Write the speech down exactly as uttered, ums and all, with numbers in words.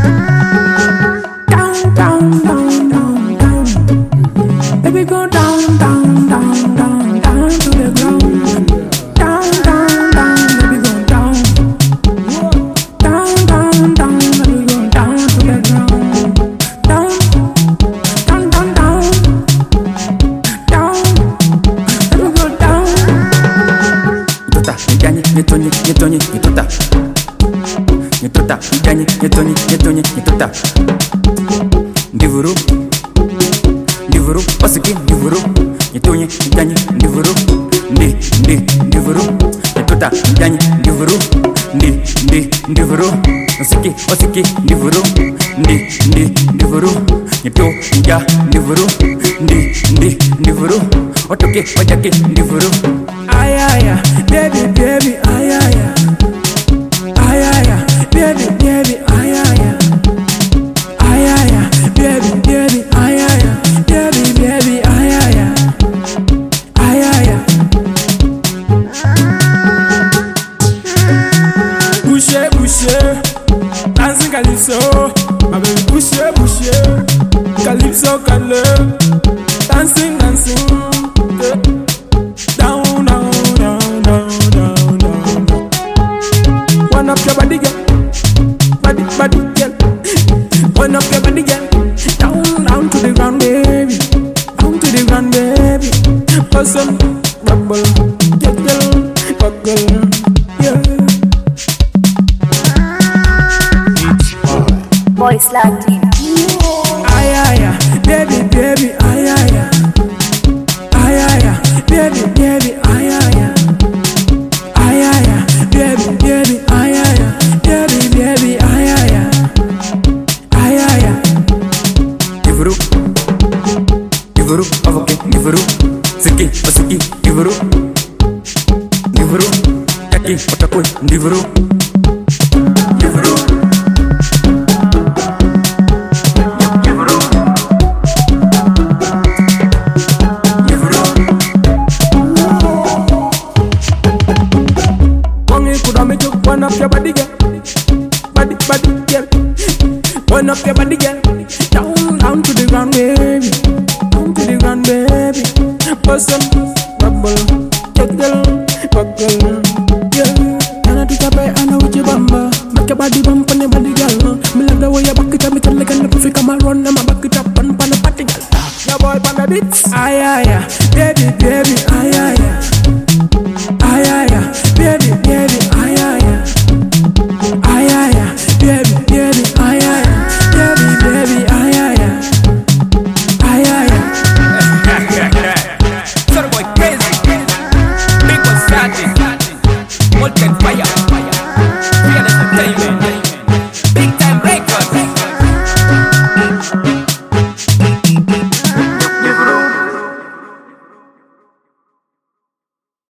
Down, down, down, down, down. Baby, go down, down, down, down, down to the ground. Down, down, down, baby, go down. Down, down, down, baby, go down to the ground. Down, down, down, down. Down, baby, go down. Tota, nitanye, nitonye, nitonye, nitota. Nitota, nitanye, nitonye, nitonye, nitota. Ndivuru, ndivuru, osiki, ndivuru. Nitonye, nitanye, ndivuru. Ndi, ndi, ndivuru. Nitota, nitanye, ndivuru. Ndi, ndi, ndivuru. Osiki, osiki, ndivuru. Ndi, ndi, ndivuru. Nito, nja, ndivuru. Ndi, ndi, ndivuru. Otoke, ojake, ndivuru. Ayaya, baby, baby, ayaya. Ayaya, baby, baby, ayaya. Ayaya, baby, baby, ayaya. Baby, baby, ayaya. Ayaya. Boucher, boucher, dancing calypso. My baby, boucher, boucher, calypso, calé. Dancing, dancing. Yeah. Down, down, down, down, down, down, down. One up your body, girl. Body, body, girl. One up your body, girl. Down, down to the ground, baby. Down to the ground, baby. Person, bubble, juggle, bubble, yeah. Voice Latin. Ayaya, baby, baby, ayaya. Ayaya, baby, baby, ayaya. Ayaya, baby, baby, ayaya. Baby, baby, ayaya. Ayaya. Ndivuru, ndivuru, avoke, ndivuru. Siki, osiki, ndivuru. Ndivuru, yaki, otakwe, ndivuru. Ndivuru. Ndivuru. Ndivuru. Wangi kuda me jo, one up your body, girl. Body, body, girl. One up your body, girl. Down, down to the ground, baby. Down to the ground, baby. Person, bubble, juggle, bubble, yeah. Nana to tape, I know what you bamba. Make your body bump on your body, girl. Me love the way you back it up, me tell me can the pussy come and run, and I back it up and pan the party, girl. Your boy pan the beats. Ayaya, baby, baby, ayaya. Ayaya, baby, baby, ayaya. Ayaya, baby, baby, ayaya. Baby, baby, ayaya. Ayaya. Sorry boy, crazy. Big one starting. Molten fire. Real entertainment.